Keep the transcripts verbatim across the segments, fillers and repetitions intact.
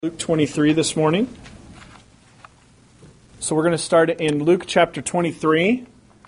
Luke twenty-three this morning. So we're going to start in Luke chapter twenty-three.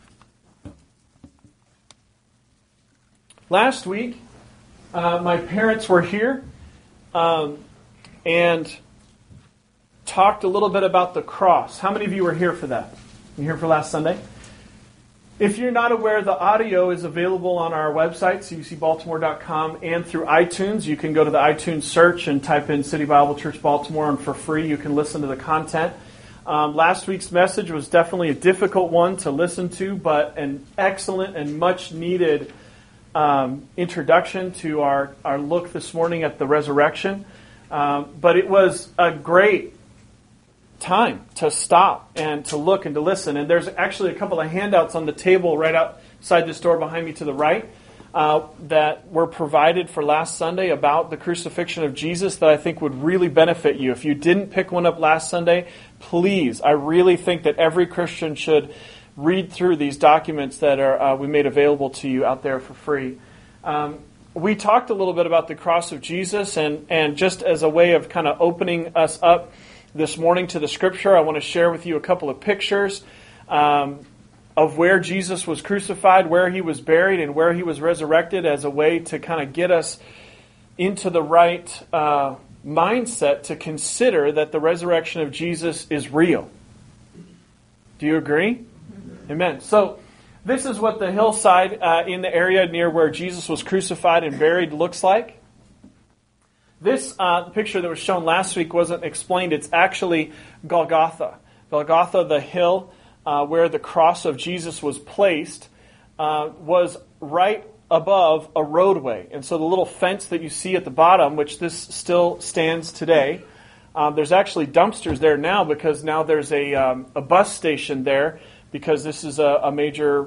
Last week, uh, my parents were here um, and talked a little bit about the cross. How many of you were here for that? You here for last Sunday? If you're not aware, the audio is available on our website, c u c baltimore dot com, and through iTunes. You can go to the iTunes search and type in City Bible Church Baltimore, and for free you can listen to the content. Um, last week's message was definitely a difficult one to listen to, but an excellent and much needed um, introduction to our, our look this morning at the resurrection. Um, but it was a great time to stop and to look and to listen. And there's actually a couple of handouts on the table right outside this door behind me to the right uh, that were provided for last Sunday about the crucifixion of Jesus that I think would really benefit you. If you didn't pick one up last Sunday, please, I really think that every Christian should read through these documents that are uh, we made available to you out there for free. Um, we talked a little bit about the cross of Jesus, and, and just as a way of kind of opening us up this morning to the Scripture, I want to share with you a couple of pictures um, of where Jesus was crucified, where He was buried, and where He was resurrected as a way to kind of get us into the right uh, mindset to consider that the resurrection of Jesus is real. Do you agree? Amen. So this is what the hillside uh, in the area near where Jesus was crucified and buried looks like. This uh, picture that was shown last week wasn't explained. It's actually Golgotha. Golgotha, the hill uh, where the cross of Jesus was placed, uh, was right above a roadway. And so the little fence that you see at the bottom, which this still stands today, um, there's actually dumpsters there now because now there's a, um, a bus station there because this is a, a major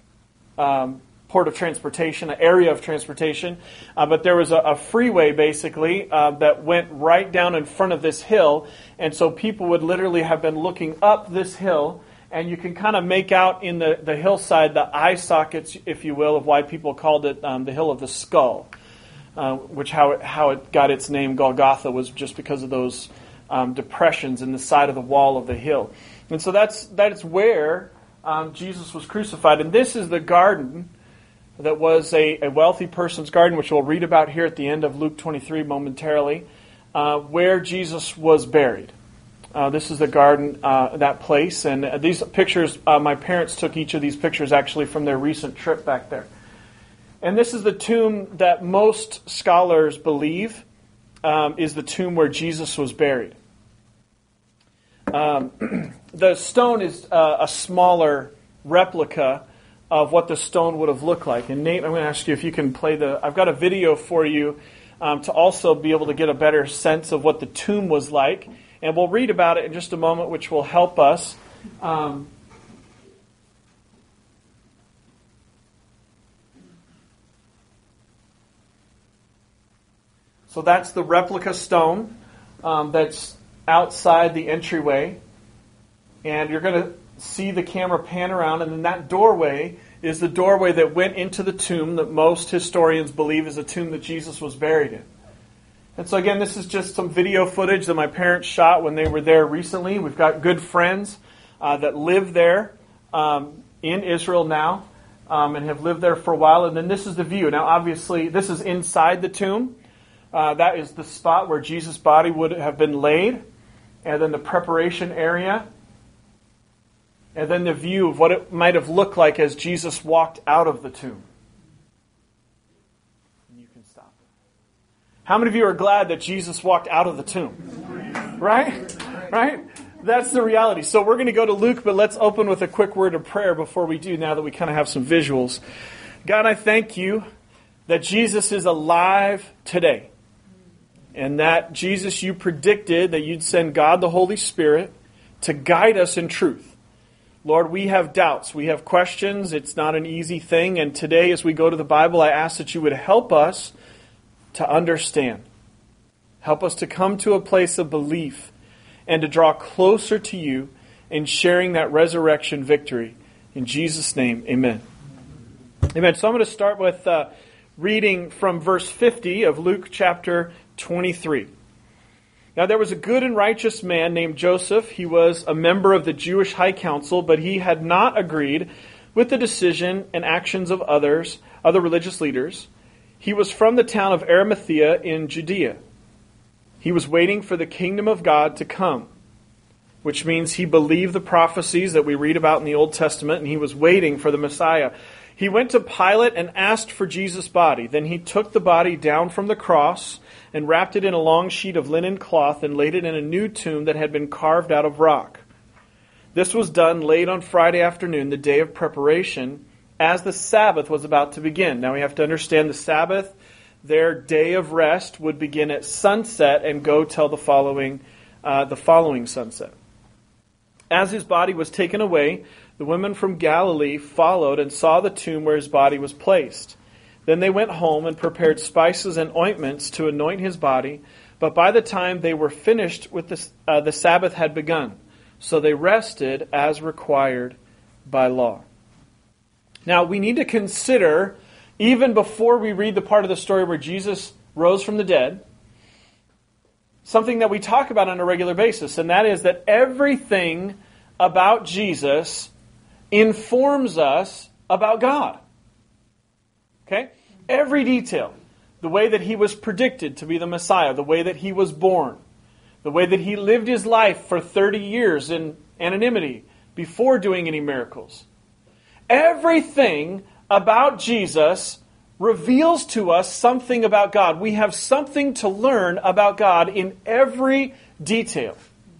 um port of transportation, an area of transportation, uh, but there was a, a freeway basically uh, that went right down in front of this hill, and so people would literally have been looking up this hill, and you can kind of make out in the, the hillside the eye sockets, if you will, of why people called it um, the Hill of the Skull, uh, which how it, how it got its name Golgotha was just because of those um, depressions in the side of the wall of the hill. And so that's that's where um, Jesus was crucified, and this is the garden that was a, a wealthy person's garden, which we'll read about here at the end of Luke twenty-three momentarily, uh, where Jesus was buried. Uh, this is the garden, uh, that place. And uh, these pictures, uh, my parents took each of these pictures actually from their recent trip back there. And this is the tomb that most scholars believe um, is the tomb where Jesus was buried. Um, the stone is uh, a smaller replica of what the stone would have looked like. And Nate, I'm going to ask you if you can play the... I've got a video for you um, to also be able to get a better sense of what the tomb was like. And we'll read about it in just a moment, which will help us. Um, so that's the replica stone um, that's outside the entryway. And you're going to see the camera pan around, and then that doorway is the doorway that went into the tomb that most historians believe is a tomb that Jesus was buried in. And so again, this is just some video footage that my parents shot when they were there recently. We've got good friends uh, that live there um, in Israel now um, and have lived there for a while. And then this is the view. Now obviously this is inside the tomb. Uh, that is the spot where Jesus' body would have been laid. And then the preparation area. And then the view of what it might have looked like as Jesus walked out of the tomb. You can stop it. How many of you are glad that Jesus walked out of the tomb? Right? Right? That's the reality. So we're going to go to Luke, but let's open with a quick word of prayer before we do, now that we kind of have some visuals. God, I thank you that Jesus is alive today. And that, Jesus, you predicted that you'd send God the Holy Spirit to guide us in truth. Lord, we have doubts. We have questions. It's not an easy thing. And today, as we go to the Bible, I ask that you would help us to understand. Help us to come to a place of belief and to draw closer to you in sharing that resurrection victory. In Jesus' name, amen. Amen. So I'm going to start with uh, reading from verse fifty of Luke chapter twenty-three. Now there was a good and righteous man named Joseph. He was a member of the Jewish High Council, but he had not agreed with the decision and actions of others, other religious leaders. He was from the town of Arimathea in Judea. He was waiting for the kingdom of God to come, which means he believed the prophecies that we read about in the Old Testament, and he was waiting for the Messiah. He went to Pilate and asked for Jesus' body. Then he took the body down from the cross and wrapped it in a long sheet of linen cloth and laid it in a new tomb that had been carved out of rock. This was done late on Friday afternoon, the day of preparation, as the Sabbath was about to begin. Now we have to understand the Sabbath, their day of rest, would begin at sunset and go till the following, uh, the following sunset. As his body was taken away, the women from Galilee followed and saw the tomb where his body was placed. Then they went home and prepared spices and ointments to anoint his body. But by the time they were finished with the, uh, the Sabbath had begun. So they rested as required by law. Now we need to consider, even before we read the part of the story where Jesus rose from the dead, something that we talk about on a regular basis, and that is that everything about Jesus informs us about God. Okay? Every detail. The way that he was predicted to be the Messiah, the way that he was born, the way that he lived his life for thirty years in anonymity before doing any miracles. Everything about Jesus reveals to us something about God. We have something to learn about God in every detail.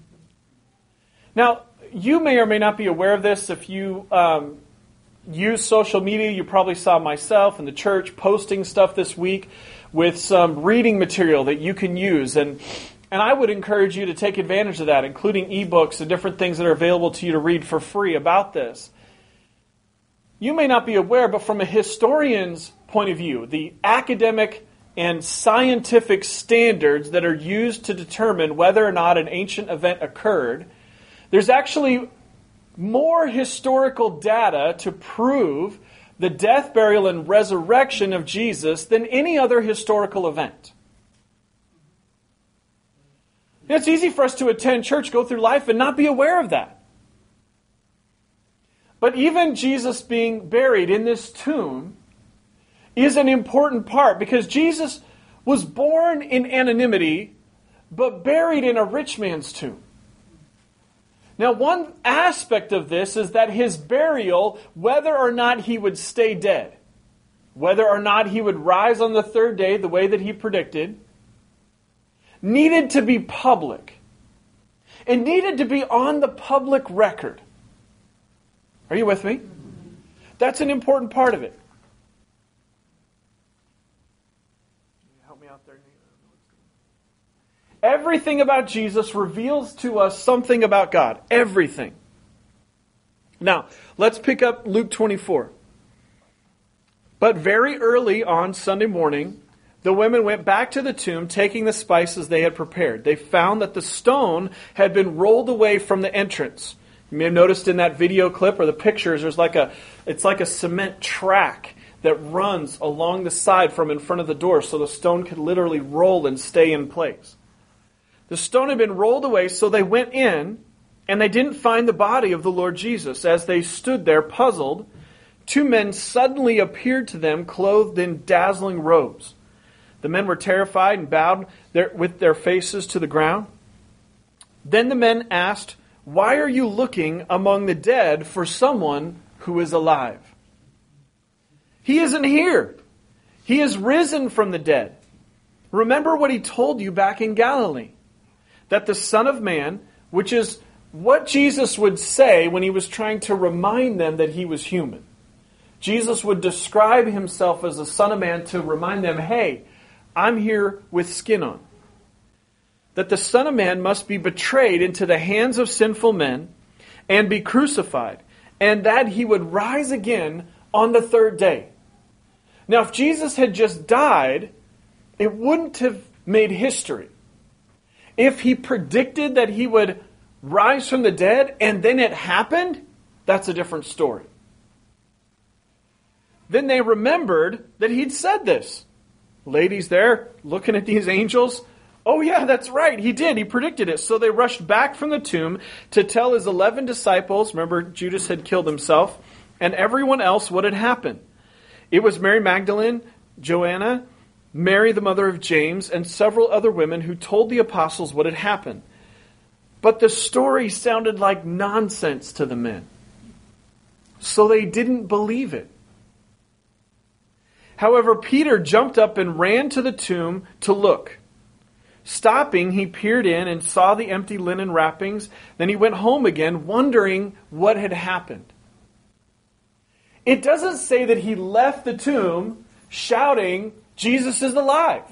Now, you may or may not be aware of this. If you um, use social media, you probably saw myself and the church posting stuff this week with some reading material that you can use. And, and I would encourage you to take advantage of that, including ebooks and different things that are available to you to read for free about this. You may not be aware, but from a historian's point of view, the academic and scientific standards that are used to determine whether or not an ancient event occurred, there's actually more historical data to prove the death, burial, and resurrection of Jesus than any other historical event. It's easy for us to attend church, go through life, and not be aware of that. But even Jesus being buried in this tomb is an important part, because Jesus was born in anonymity, but buried in a rich man's tomb. Now, one aspect of this is that his burial, whether or not he would stay dead, whether or not he would rise on the third day the way that he predicted, needed to be public. It needed to be on the public record. Are you with me? That's an important part of it. Help me out there. Everything about Jesus reveals to us something about God. Everything. Now, let's pick up Luke twenty-four. But very early on Sunday morning, the women went back to the tomb, taking the spices they had prepared. They found that the stone had been rolled away from the entrance. You may have noticed in that video clip or the pictures, there's like a, it's like a cement track that runs along the side from in front of the door, so the stone could literally roll and stay in place. The stone had been rolled away, so they went in, and they didn't find the body of the Lord Jesus. As they stood there puzzled, two men suddenly appeared to them, clothed in dazzling robes. The men were terrified and bowed their, with their faces to the ground. Then the men asked, "Why are you looking among the dead for someone who is alive? He isn't here. He is risen from the dead. Remember what he told you back in Galilee, that the Son of Man," which is what Jesus would say when he was trying to remind them that he was human. Jesus would describe himself as the Son of Man to remind them, hey, I'm here with skin on. That the Son of Man must be betrayed into the hands of sinful men and be crucified, and that he would rise again on the third day. Now, if Jesus had just died, it wouldn't have made history. If he predicted that he would rise from the dead and then it happened, that's a different story. Then they remembered that he'd said this. Ladies there, looking at these angels, Oh yeah, that's right. He did. He predicted it. So they rushed back from the tomb to tell his eleven disciples, remember Judas had killed himself, and everyone else what had happened. It was Mary Magdalene, Joanna, Mary the mother of James, and several other women who told the apostles what had happened. But the story sounded like nonsense to the men. So they didn't believe it. However, Peter jumped up and ran to the tomb to look. Stopping, he peered in and saw the empty linen wrappings. Then he went home again, wondering what had happened. It doesn't say that he left the tomb shouting, Jesus is alive.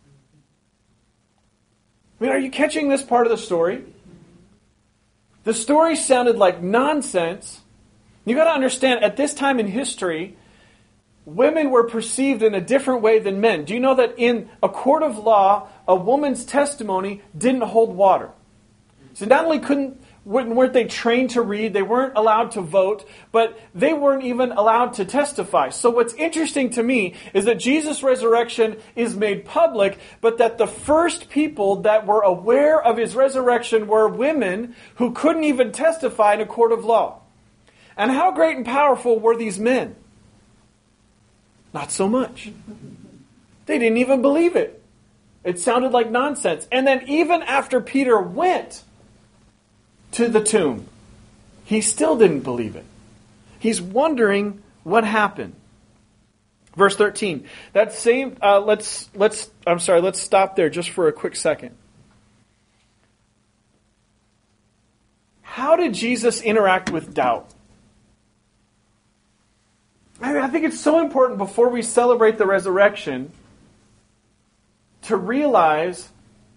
I mean, are you catching this part of the story? The story sounded like nonsense. You got to understand, at this time in history, women were perceived in a different way than men. Do you know that in a court of law, a woman's testimony didn't hold water? So not only couldn't weren't they trained to read, they weren't allowed to vote, but they weren't even allowed to testify. So what's interesting to me is that Jesus' resurrection is made public, but that the first people that were aware of his resurrection were women who couldn't even testify in a court of law. And how great and powerful were these men? Not so much. They didn't even believe it. It sounded like nonsense. And then even after Peter went to the tomb, he still didn't believe it. He's wondering what happened. Verse thirteen. That same. Uh, let's let's. I'm sorry. Let's stop there just for a quick second. How did Jesus interact with doubt? I mean, I think it's so important before we celebrate the resurrection to realize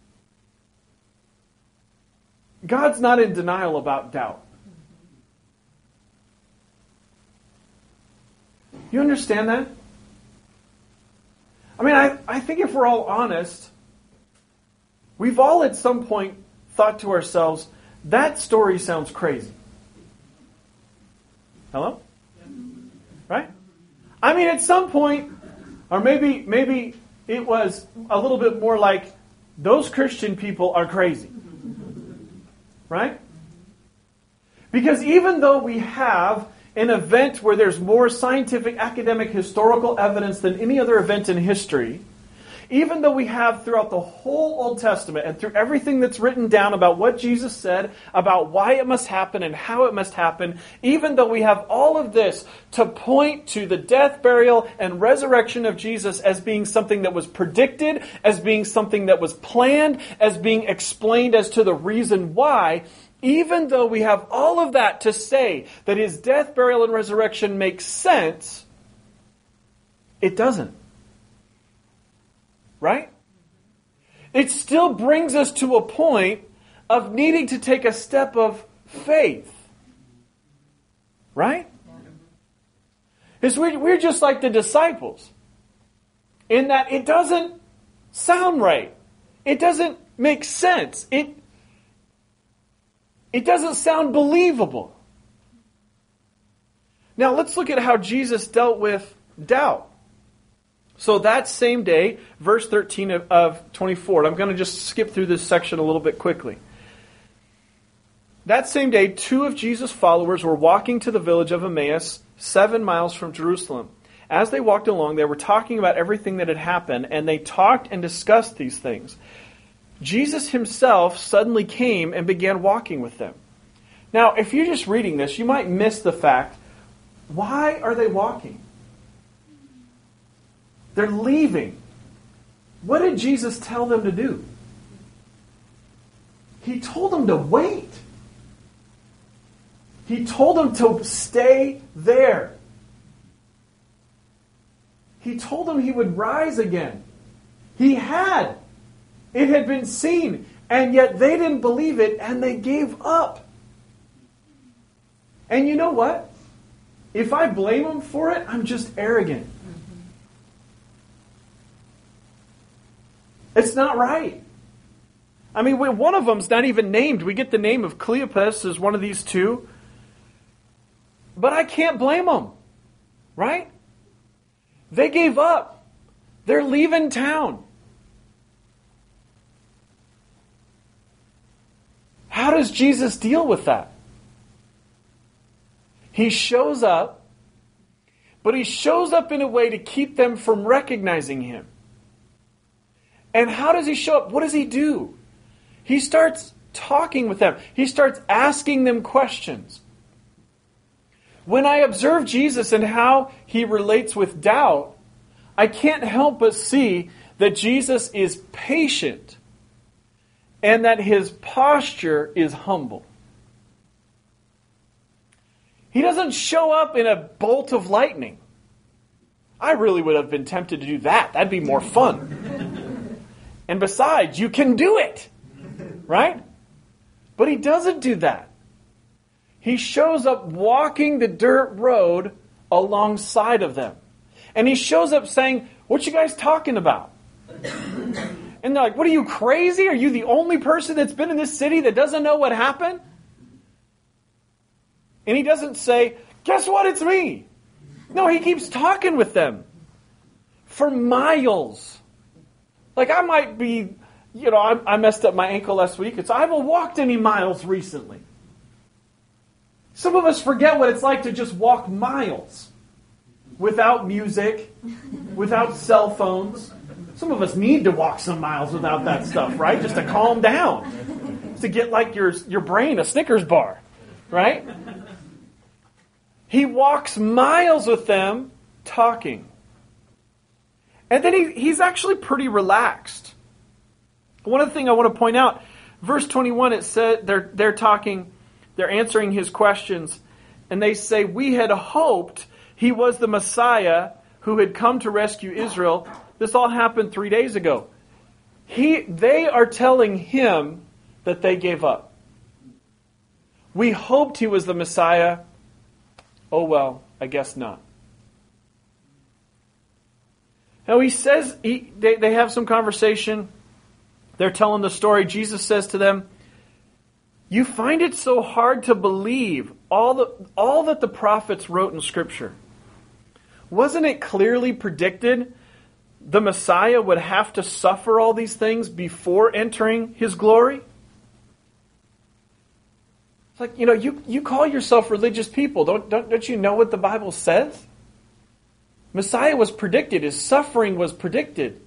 God's not in denial about doubt. You understand that? I mean, I, I think if we're all honest, we've all at some point thought to ourselves, that story sounds crazy. Hello? Right? I mean, at some point, or maybe maybe it was a little bit more like, those Christian people are crazy. Right? Because even though we have an event where there's more scientific, academic, historical evidence than any other event in history, even though we have throughout the whole Old Testament and through everything that's written down about what Jesus said, about why it must happen and how it must happen, even though we have all of this to point to the death, burial, and resurrection of Jesus as being something that was predicted, as being something that was planned, as being explained as to the reason why, even though we have all of that to say that his death, burial, and resurrection makes sense, it doesn't. Right? It still brings us to a point of needing to take a step of faith. Right? Because we're, we're just like the disciples. In that it doesn't sound right. It doesn't make sense. It, it doesn't sound believable. Now let's look at how Jesus dealt with doubt. So that same day, verse thirteen of, of twenty-four, I'm going to just skip through this section a little bit quickly. That same day, two of Jesus' followers were walking to the village of Emmaus, seven miles from Jerusalem. As they walked along, they were talking about everything that had happened, and they talked and discussed these things. Jesus himself suddenly came and began walking with them. Now, if you're just reading this, you might miss the fact, why are they walking? They're leaving. What did Jesus tell them to do? He told them to wait. He told them to stay there. He told them he would rise again. He had. It had been seen. And yet they didn't believe it and they gave up. And you know what? If I blame them for it, I'm just arrogant. It's not right. I mean, one of them's not even named. We get the name of Cleopas as one of these two. But I can't blame them. Right? They gave up. They're leaving town. does Jesus deal with that? He shows up, but he shows up in a way to keep them from recognizing him. And how does he show up? What does he do? He starts talking with them. He starts asking them questions. When I observe Jesus and how he relates with doubt, I can't help but see that Jesus is patient and that his posture is humble. He doesn't show up in a bolt of lightning. I really would have been tempted to do that. That'd be more fun. And besides, you can do it. Right? But he doesn't do that. He shows up walking the dirt road alongside of them. And he shows up saying, "What you guys talking about?" And they're like, "What, are you crazy? Are you the only person that's been in this city that doesn't know what happened?" And he doesn't say, "Guess what? It's me." No, he keeps talking with them for miles. Like, I might be, you know, I, I messed up my ankle last week. It's I haven't walked any miles recently. Some of us forget what it's like to just walk miles without music, without cell phones. Some of us need to walk some miles without that stuff, right? Just to calm down. Just to get like your, your brain a Snickers bar, right? He walks miles with them talking. And then he, he's actually pretty relaxed. One other thing I want to point out, verse twenty-one, it said they're they're talking, they're answering his questions, and they say, "We had hoped he was the Messiah who had come to rescue Israel." This all happened three days ago. He, they are telling him that they gave up. "We hoped he was the Messiah. Oh well, I guess not." Now he says, he, they, they have some conversation. They're telling the story. Jesus says to them, "You find it so hard to believe all the all that the prophets wrote in Scripture. Wasn't it clearly predicted the Messiah would have to suffer all these things before entering his glory?" It's like, you know, you, you call yourself religious people. Don't, don't, don't you know what the Bible says? Messiah was predicted. His suffering was predicted.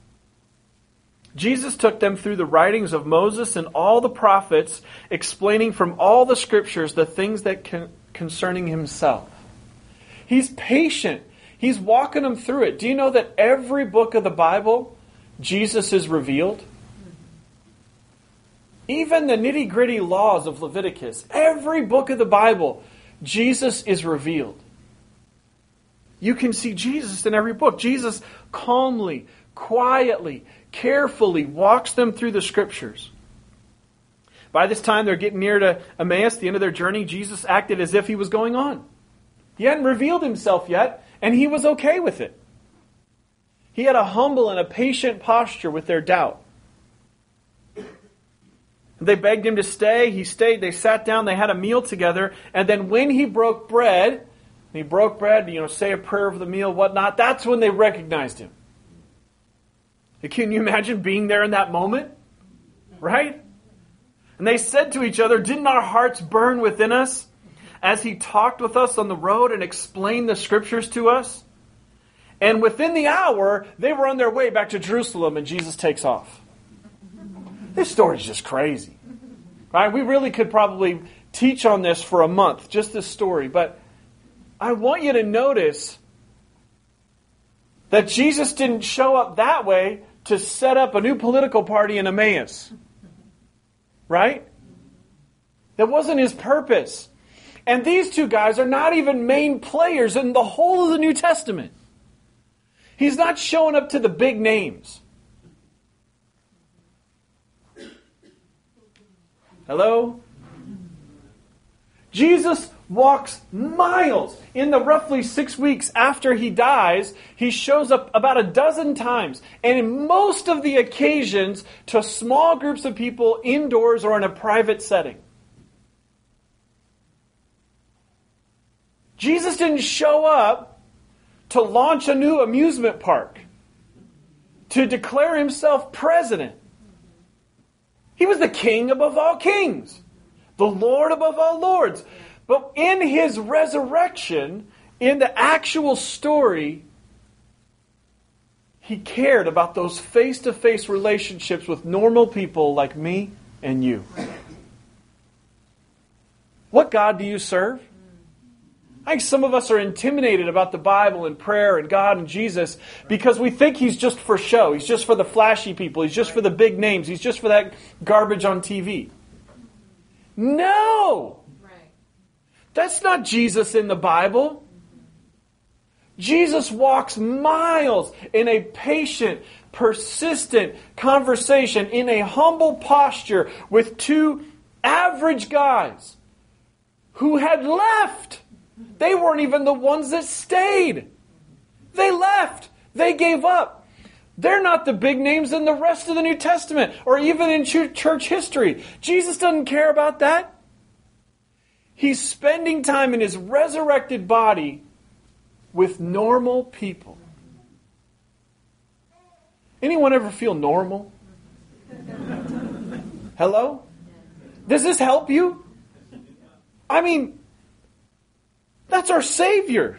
Jesus took them through the writings of Moses and all the prophets, explaining from all the Scriptures the things that con- concerning himself. He's patient. He's walking them through it. Do you know that every book of the Bible, Jesus is revealed? Even the nitty-gritty laws of Leviticus, every book of the Bible, Jesus is revealed. You can see Jesus in every book. Jesus calmly, quietly, carefully walks them through the Scriptures. By this time, they're getting near to Emmaus, the end of their journey. Jesus acted as if he was going on. He hadn't revealed himself yet, and he was okay with it. He had a humble and a patient posture with their doubt. They begged him to stay. He stayed. They sat down. They had a meal together. And then when he broke bread, he broke bread, you know, say a prayer over the meal, whatnot, that's when they recognized him. Can you imagine being there in that moment? Right? And they said to each other, "Didn't our hearts burn within us as he talked with us on the road and explained the Scriptures to us?" And within the hour, they were on their way back to Jerusalem, and Jesus takes off. This story's just crazy. Right? We really could probably teach on this for a month, just this story. But I want you to notice that Jesus didn't show up that way to set up a new political party in Emmaus. Right? That wasn't his purpose. And these two guys are not even main players in the whole of the New Testament. He's not showing up to the big names. Hello? Jesus walks miles. In the roughly six weeks after he dies, he shows up about a dozen times. And in most of the occasions, to small groups of people indoors or in a private setting. Jesus didn't show up to launch a new amusement park, to declare himself president. He was the king above all kings. the Lord above all lords. But in his resurrection, in the actual story, he cared about those face-to-face relationships with normal people like me and you. What God do you serve? I think some of us are intimidated about the Bible and prayer and God and Jesus because we think He's just for show. He's just for the flashy people. He's just for the big names. He's just for that garbage on T V. No! That's not Jesus in the Bible. Jesus walks miles in a patient, persistent conversation, in a humble posture with two average guys who had left. They weren't even the ones that stayed. They left. They gave up. They're not the big names in the rest of the New Testament or even in church history. Jesus doesn't care about that. He's spending time in His resurrected body with normal people. Anyone ever feel normal? Hello? Does this help you? I mean, that's our Savior.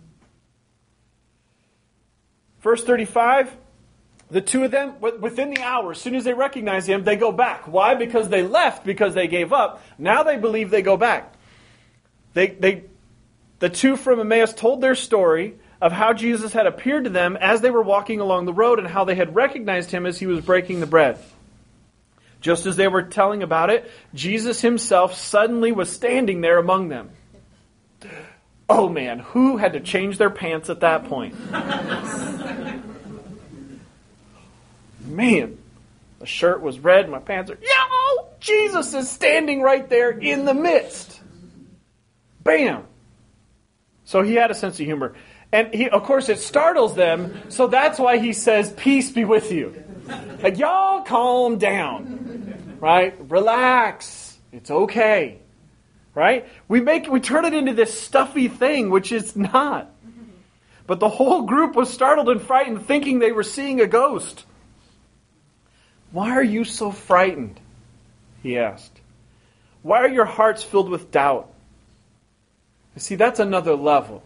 Verse thirty-five, the two of them, within the hour, as soon as they recognize Him, they go back. Why? Because they left, because they gave up. Now they believe they go back. They, they, the two from Emmaus told their story of how Jesus had appeared to them as they were walking along the road and how they had recognized Him as He was breaking the bread. Just as they were telling about it, Jesus Himself suddenly was standing there among them. Oh man, who had to change their pants at that point? Man, the shirt was red, my pants are yellow. Jesus is standing right there in the midst. Bam! So He had a sense of humor. And he, of course, it startles them, so that's why He says, peace be with you. Like, y'all calm down. Right? Relax. It's okay. Right? We make we turn it into this stuffy thing, which it's not. But the whole group was startled and frightened, thinking they were seeing a ghost. Why are you so frightened? He asked. Why are your hearts filled with doubt? You see, that's another level.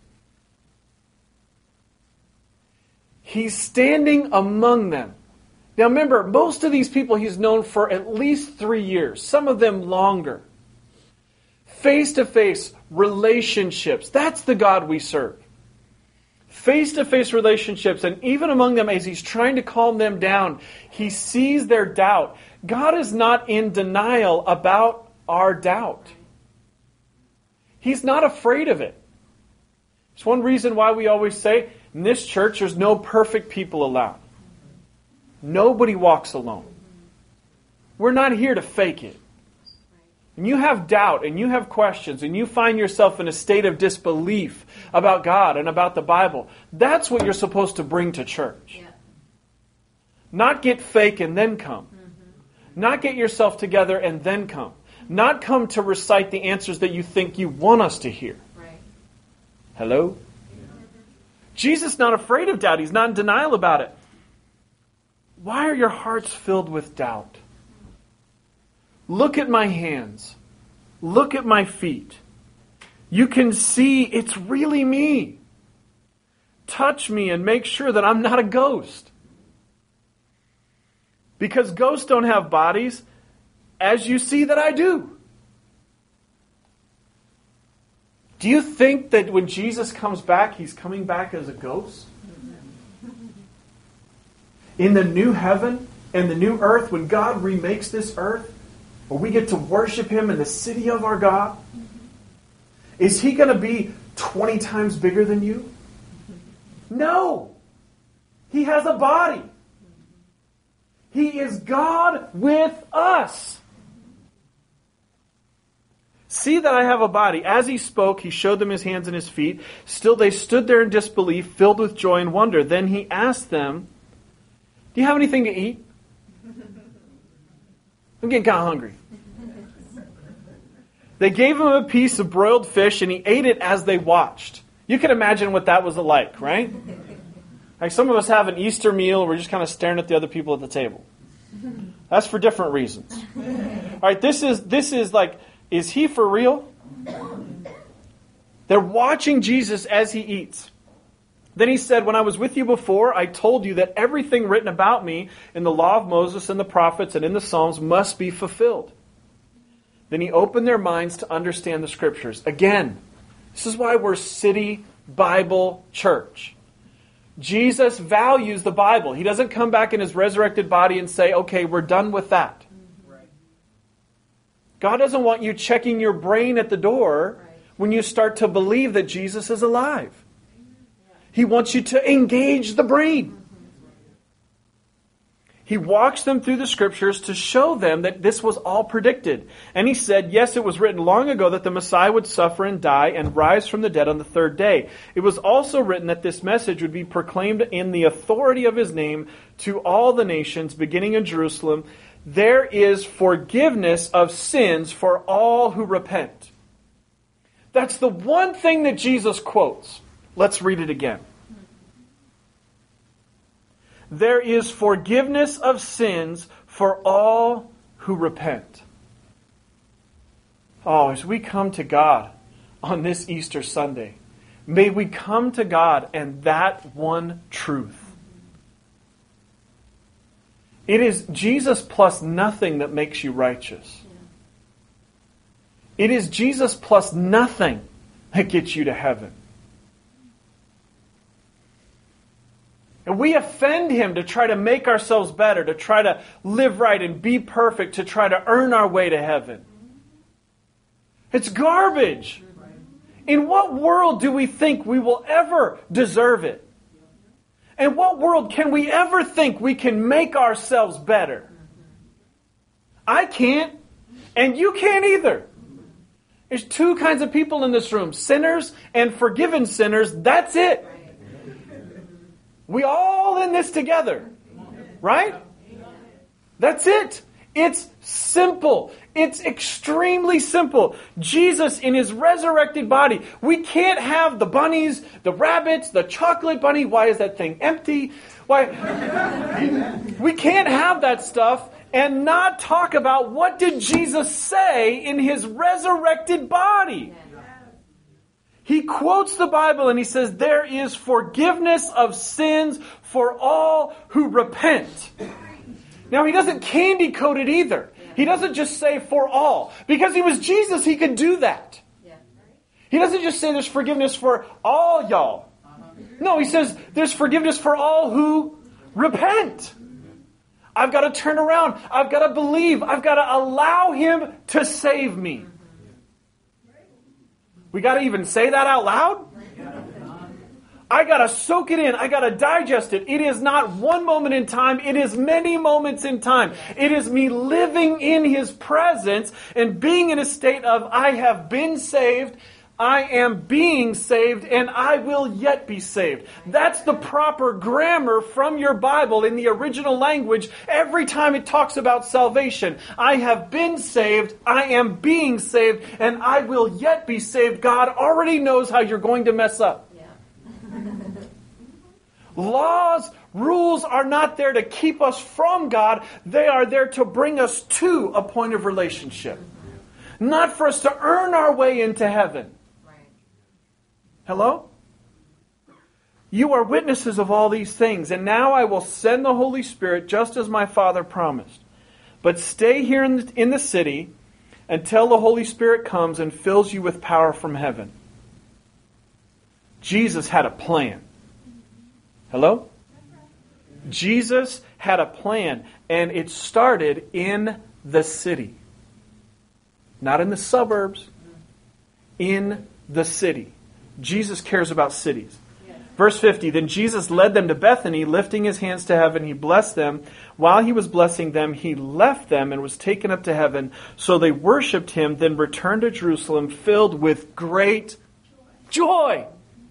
He's standing among them. Now remember, most of these people He's known for at least three years, some of them longer. Face-to-face relationships. That's the God we serve. Face-to-face relationships, and even among them, as He's trying to calm them down, He sees their doubt. God is not in denial about our doubt. He's not afraid of it. It's one reason why we always say, in this church, there's no perfect people allowed. Nobody walks alone. We're not here to fake it. And you have doubt and you have questions and you find yourself in a state of disbelief about God and about the Bible. That's what you're supposed to bring to church. Yeah. Not get fake and then come. Mm-hmm. Not get yourself together and then come. Not come to recite the answers that you think you want us to hear. Right. Hello? Mm-hmm. Jesus is not afraid of doubt. He's not in denial about it. Why are your hearts filled with doubt? Look at my hands. Look at my feet. You can see it's really me. Touch me and make sure that I'm not a ghost. Because ghosts don't have bodies, as you see that I do. Do you think that when Jesus comes back, He's coming back as a ghost? In the new heaven and the new earth, when God remakes this earth, where we get to worship Him in the city of our God, is He going to be twenty times bigger than you? No. He has a body. He is God with us. See that I have a body. As He spoke, He showed them His hands and His feet. Still they stood there in disbelief, filled with joy and wonder. Then He asked them, do you have anything to eat? I'm getting kind of hungry. They gave Him a piece of broiled fish and He ate it as they watched. You can imagine what that was like, right? Like some of us have an Easter meal, we're just kind of staring at the other people at the table. That's for different reasons. All right, this is this is like, is he for real? They're watching Jesus as he eats. Then he said, when I was with you before, I told you that everything written about me in the law of Moses and the prophets and in the Psalms must be fulfilled. Then he opened their minds to understand the Scriptures. Again, this is why we're City Bible Church. Jesus values the Bible. He doesn't come back in his resurrected body and say, okay, we're done with that. God doesn't want you checking your brain at the door when you start to believe that Jesus is alive. He wants you to engage the brain. He walks them through the Scriptures to show them that this was all predicted. And he said, yes, it was written long ago that the Messiah would suffer and die and rise from the dead on the third day. It was also written that this message would be proclaimed in the authority of his name to all the nations, beginning in Jerusalem. There is forgiveness of sins for all who repent. That's the one thing that Jesus quotes. Let's read it again. There is forgiveness of sins for all who repent. Oh, as we come to God on this Easter Sunday, may we come to God and that one truth. It is Jesus plus nothing that makes you righteous. It is Jesus plus nothing that gets you to heaven. And we offend him to try to make ourselves better, to try to live right and be perfect, to try to earn our way to heaven. It's garbage. In what world do we think we will ever deserve it? In what world can we ever think we can make ourselves better? I can't, and you can't either. There's two kinds of people in this room, sinners and forgiven sinners. That's it. We all in this together, right? That's it. It's simple. It's extremely simple. Jesus in his resurrected body. We can't have the bunnies, the rabbits, the chocolate bunny. Why is that thing empty? Why? We can't have that stuff and not talk about what did Jesus say in his resurrected body. He quotes the Bible and he says, there is forgiveness of sins for all who repent. Now, he doesn't candy coat it either. He doesn't just say for all. Because he was Jesus, he could do that. He doesn't just say there's forgiveness for all y'all. No, he says there's forgiveness for all who repent. I've got to turn around. I've got to believe. I've got to allow him to save me. We got to even say that out loud? I got to soak it in. I got to digest it. It is not one moment in time. It is many moments in time. It is me living in his presence and being in a state of I have been saved, I am being saved, and I will yet be saved. That's the proper grammar from your Bible in the original language every time it talks about salvation. I have been saved, I am being saved, and I will yet be saved. God already knows how you're going to mess up. Laws, rules are not there to keep us from God. They are there to bring us to a point of relationship. Not for us to earn our way into heaven. Hello? You are witnesses of all these things, and now I will send the Holy Spirit just as my Father promised. But stay here in the, in the city until the Holy Spirit comes and fills you with power from heaven. Jesus had a plan. Hello? Jesus had a plan, and it started in the city. Not in the suburbs. In the city. Jesus cares about cities. Yes. Verse fifty, then Jesus led them to Bethany, lifting his hands to heaven. He blessed them. While he was blessing them, he left them and was taken up to heaven. So they worshipped him, then returned to Jerusalem, filled with great joy.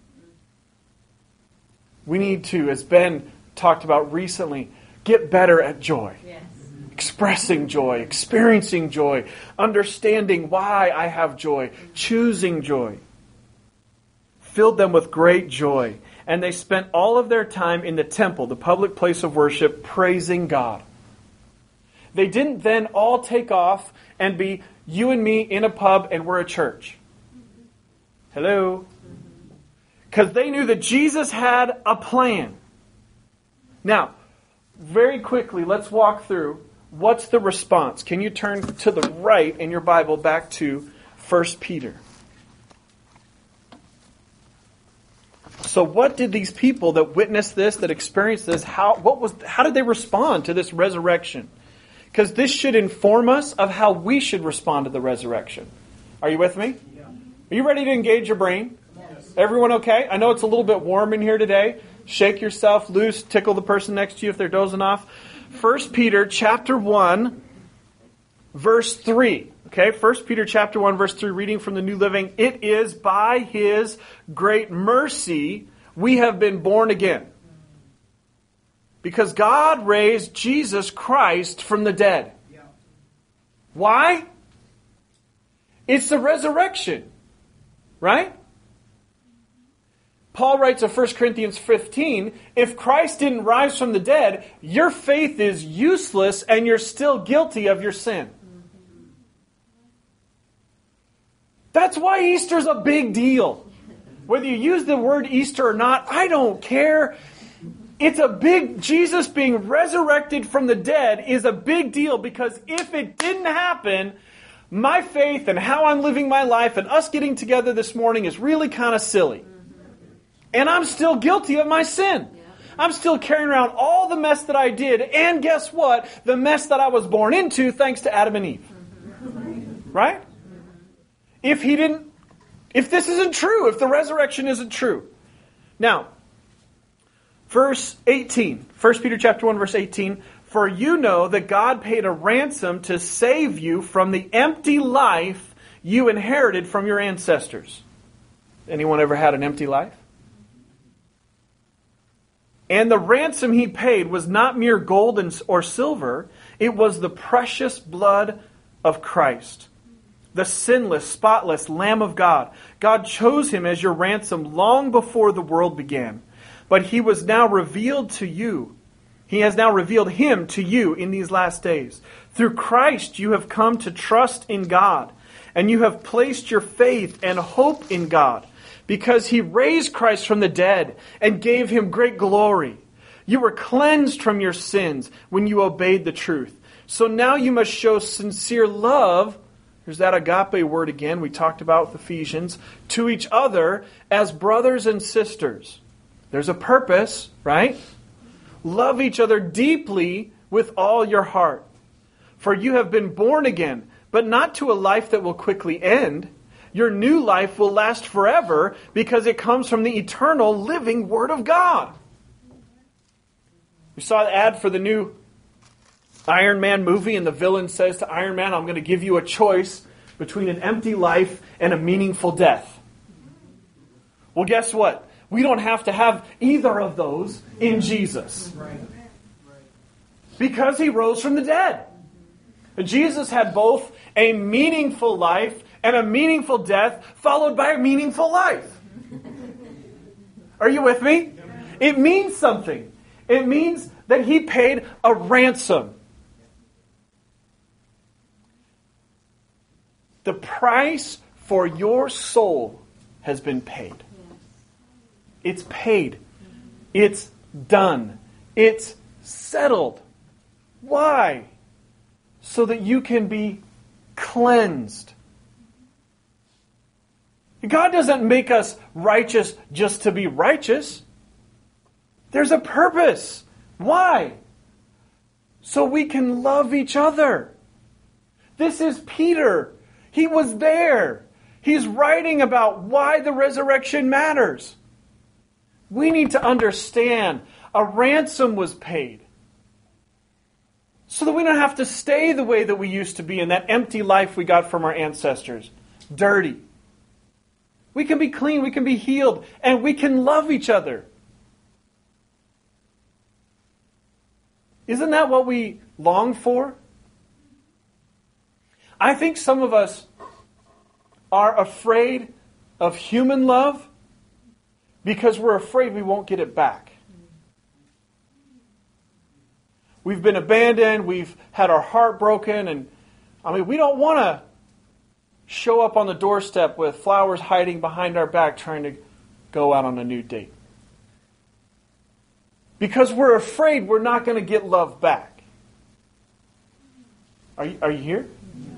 We need to, as Ben talked about recently, get better at joy. Yes. Expressing joy, experiencing joy, understanding why I have joy, choosing joy. Filled them with great joy. And they spent all of their time in the temple, the public place of worship, praising God. They didn't then all take off and be you and me in a pub and we're a church. Hello? Because they knew that Jesus had a plan. Now, very quickly, let's walk through what's the response. Can you turn to the right in your Bible back to First Peter? So what did these people that witnessed this, that experienced this, how what was how did they respond to this resurrection? Because this should inform us of how we should respond to the resurrection. Are you with me? Yeah. Are you ready to engage your brain? Yes. Everyone okay? I know it's a little bit warm in here today. Shake yourself loose, tickle the person next to you if they're dozing off. First Peter chapter one, verse three. Okay, First Peter chapter one, verse three, reading from the New Living. It is by His great mercy we have been born again. Because God raised Jesus Christ from the dead. Yeah. Why? It's the resurrection. Right? Paul writes in First Corinthians fifteen, if Christ didn't rise from the dead, your faith is useless and you're still guilty of your sin. That's why Easter's a big deal. Whether you use the word Easter or not, I don't care. It's a big, Jesus being resurrected from the dead is a big deal because if it didn't happen, my faith and how I'm living my life and us getting together this morning is really kind of silly. And I'm still guilty of my sin. I'm still carrying around all the mess that I did. And guess what? The mess that I was born into thanks to Adam and Eve. Right? If he didn't, if this isn't true, if the resurrection isn't true. Now, verse eighteen, First Peter chapter one, verse eighteen, for you know that God paid a ransom to save you from the empty life you inherited from your ancestors. Anyone ever had an empty life? And the ransom he paid was not mere gold or silver, it was the precious blood of Christ. The sinless, spotless Lamb of God. God chose him as your ransom long before the world began. But he was now revealed to you. He has now revealed him to you in these last days. Through Christ you have come to trust in God. And you have placed your faith and hope in God. Because he raised Christ from the dead and gave him great glory. You were cleansed from your sins when you obeyed the truth. So now you must show sincere love. Here's that agape word again we talked about with Ephesians. To each other as brothers and sisters. There's a purpose, right? Love each other deeply with all your heart. For you have been born again, but not to a life that will quickly end. Your new life will last forever because it comes from the eternal living Word of God. We saw the ad for the new Iron Man movie, and the villain says to Iron Man, I'm going to give you a choice between an empty life and a meaningful death. Well, guess what? We don't have to have either of those in Jesus. Because he rose from the dead. Jesus had both a meaningful life and a meaningful death followed by a meaningful life. Are you with me? It means something. It means that he paid a ransom. The price for your soul has been paid. It's paid. It's done. It's settled. Why? So that you can be cleansed. God doesn't make us righteous just to be righteous. There's a purpose. Why? So we can love each other. This is Peter. He was there. He's writing about why the resurrection matters. We need to understand a ransom was paid so that we don't have to stay the way that we used to be in that empty life we got from our ancestors. Dirty. We can be clean, we can be healed, and we can love each other. Isn't that what we long for? I think some of us are afraid of human love because we're afraid we won't get it back. we've been abandoned, we've had our heart broken, and I mean, we don't want to show up on the doorstep with flowers hiding behind our back trying to go out on a new date. Because we're afraid we're not going to get love back. Are you, are you here?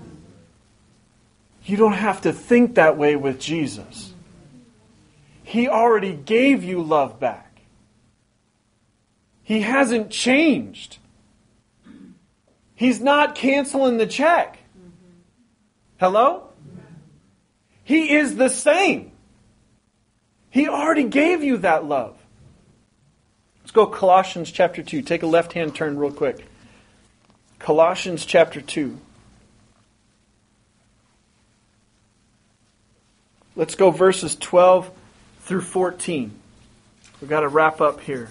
You don't have to think that way with Jesus. He already gave you love back. He hasn't changed. He's not canceling the check. Hello? He is the same. He already gave you that love. Let's go Colossians chapter two. Take a left-hand turn real quick. Colossians chapter two. Let's go verses twelve through fourteen. We've got to wrap up here.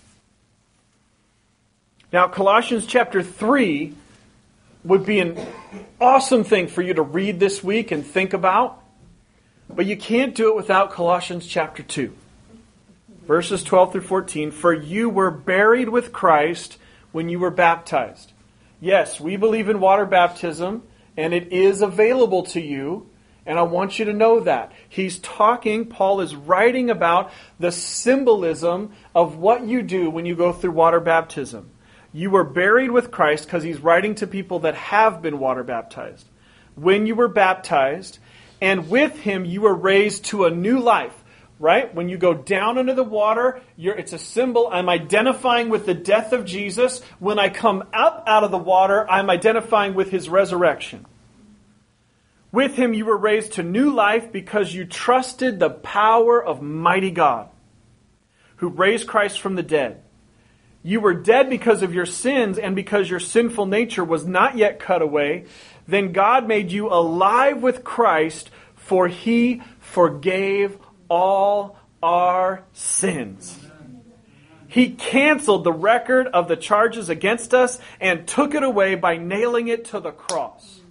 Now, Colossians chapter three would be an awesome thing for you to read this week and think about. But you can't do it without Colossians chapter two. Verses twelve through fourteen. For you were buried with Christ when you were baptized. Yes, we believe in water baptism, and it is available to you. And I want you to know that. He's talking, Paul is writing about the symbolism of what you do when you go through water baptism. You were buried with Christ, because he's writing to people that have been water baptized. When you were baptized, and with him you were raised to a new life. Right? When you go down into the water, you're, it's a symbol. I'm identifying with the death of Jesus. When I come up out of the water, I'm identifying with his resurrection. With him you were raised to new life because you trusted the power of mighty God, who raised Christ from the dead. You were dead because of your sins and because your sinful nature was not yet cut away. Then God made you alive with Christ, for he forgave all our sins. He canceled the record of the charges against us and took it away by nailing it to the cross.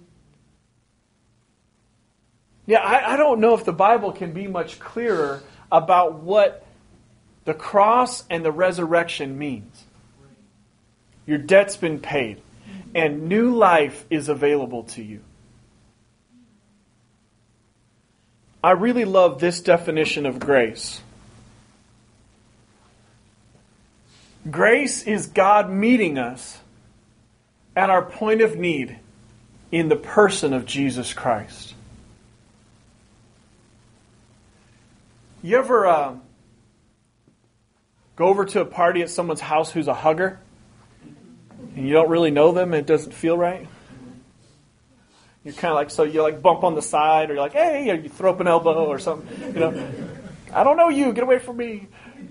Yeah, I, I don't know if the Bible can be much clearer about what the cross and the resurrection means. Your debt's been paid, and new life is available to you. I really love this definition of grace. Grace is God meeting us at our point of need in the person of Jesus Christ. You ever uh, go over to a party at someone's house who's a hugger, and you don't really know them and it doesn't feel right? You're kind of like, so you like bump on the side, or you're like, hey, or you throw up an elbow or something. You know, I don't know you, get away from me.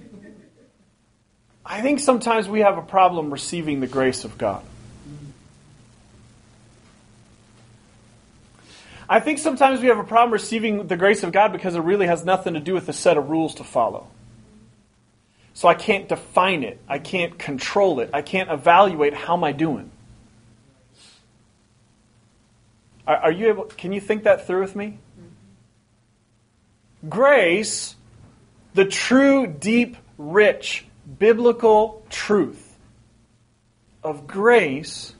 I think sometimes we have a problem receiving the grace of God. I think sometimes we have a problem receiving the grace of God because it really has nothing to do with a set of rules to follow. So I can't define it. I can't control it. I can't evaluate how am I doing. Are, are you able? Can you think that through with me? Grace, the true, deep, rich, biblical truth of grace,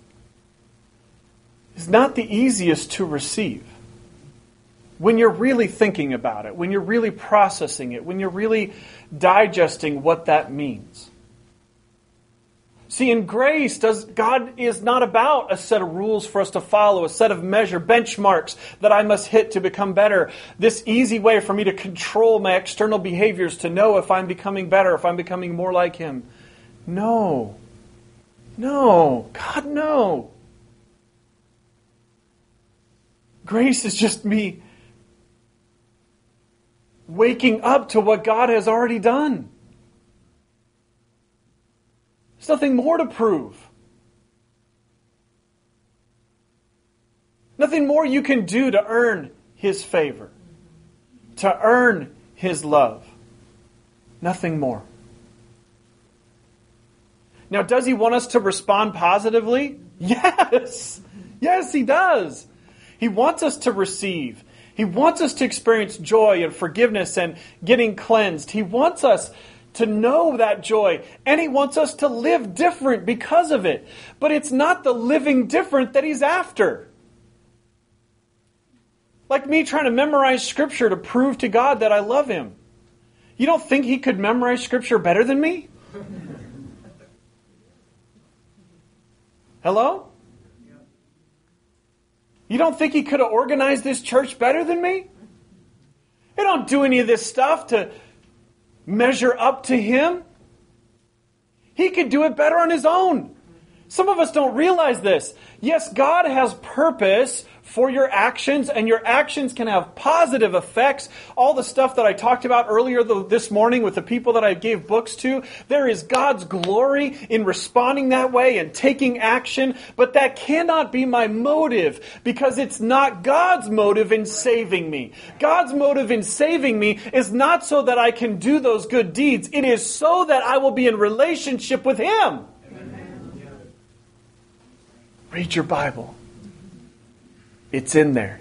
is not the easiest to receive. When you're really thinking about it, when you're really processing it, when you're really digesting what that means. See, in grace, does God is not about a set of rules for us to follow, a set of measure, benchmarks that I must hit to become better. This easy way for me to control my external behaviors to know if I'm becoming better, if I'm becoming more like Him. No. No. God, no. Grace is just me waking up to what God has already done. There's nothing more to prove. Nothing more you can do to earn His favor, to earn His love. Nothing more. Now, does He want us to respond positively? Yes. Yes, He does. He wants us to receive. He wants us to experience joy and forgiveness and getting cleansed. He wants us to know that joy. And He wants us to live different because of it. But it's not the living different that He's after. Like me trying to memorize Scripture to prove to God that I love Him. You don't think He could memorize Scripture better than me? Hello? You don't think He could have organized this church better than me? I don't do any of this stuff to measure up to Him. He could do it better on His own. Some of us don't realize this. Yes, God has purpose for your actions, and your actions can have positive effects. All the stuff that I talked about earlier this morning with the people that I gave books to, there is God's glory in responding that way and taking action, but that cannot be my motive, because it's not God's motive in saving me. God's motive in saving me is not so that I can do those good deeds. It is so that I will be in relationship with Him. Read your Bible. It's in there.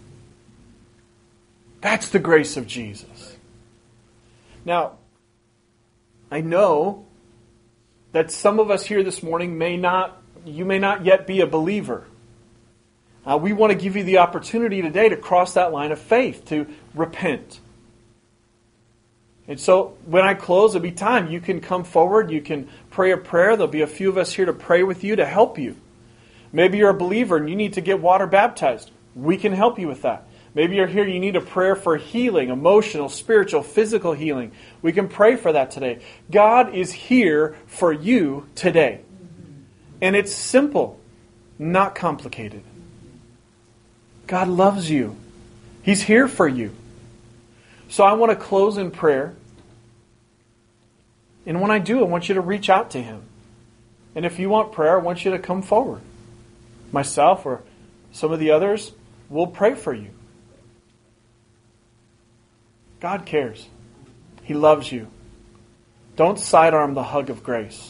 That's the grace of Jesus. Now, I know that some of us here this morning may not, you may not yet be a believer. Uh, we want to give you the opportunity today to cross that line of faith, to repent. And so when I close, it'll be time. You can come forward. You can pray a prayer. There'll be a few of us here to pray with you, to help you. Maybe you're a believer and you need to get water baptized. We can help you with that. Maybe you're here, you need a prayer for healing, emotional, spiritual, physical healing. We can pray for that today. God is here for you today. And it's simple, not complicated. God loves you. He's here for you. So I want to close in prayer. And when I do, I want you to reach out to Him. And if you want prayer, I want you to come forward. Myself or some of the others will pray for you. God cares. He loves you. Don't sidearm the hug of grace.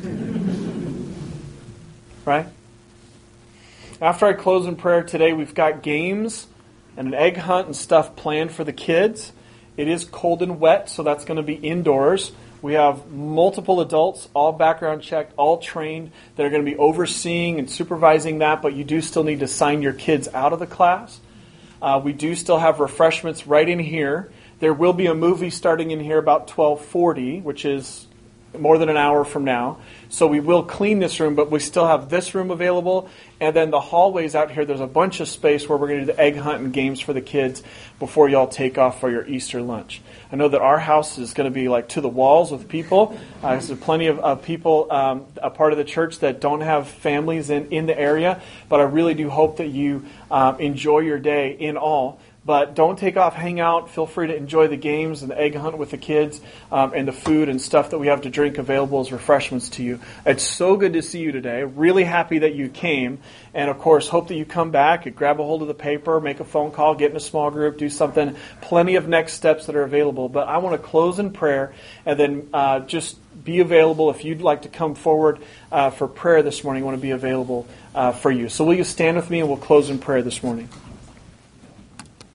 Right? After I close in prayer today, we've got games and an egg hunt and stuff planned for the kids. It is cold and wet, so that's going to be indoors. We have multiple adults, all background checked, all trained, that are going to be overseeing and supervising that, but you do still need to sign your kids out of the class. Uh, we do still have refreshments right in here. There will be a movie starting in here about twelve forty, which is more than an hour from now. So we will clean this room, but we still have this room available. And then the hallways out here, there's a bunch of space where we're going to do the egg hunt and games for the kids before y'all take off for your Easter lunch. I know that our house is going to be like to the walls with people. Uh, there's plenty of uh, people, um, a part of the church that don't have families in, in the area. But I really do hope that you um, enjoy your day in all. But don't take off, hang out. Feel free to enjoy the games and the egg hunt with the kids um, and the food and stuff that we have to drink available as refreshments to you. It's so good to see you today. Really happy that you came. And, of course, hope that you come back and grab a hold of the paper, make a phone call, get in a small group, do something. Plenty of next steps that are available. But I want to close in prayer and then uh, just be available. If you'd like to come forward uh, for prayer this morning, I want to be available uh, for you. So will you stand with me and we'll close in prayer this morning.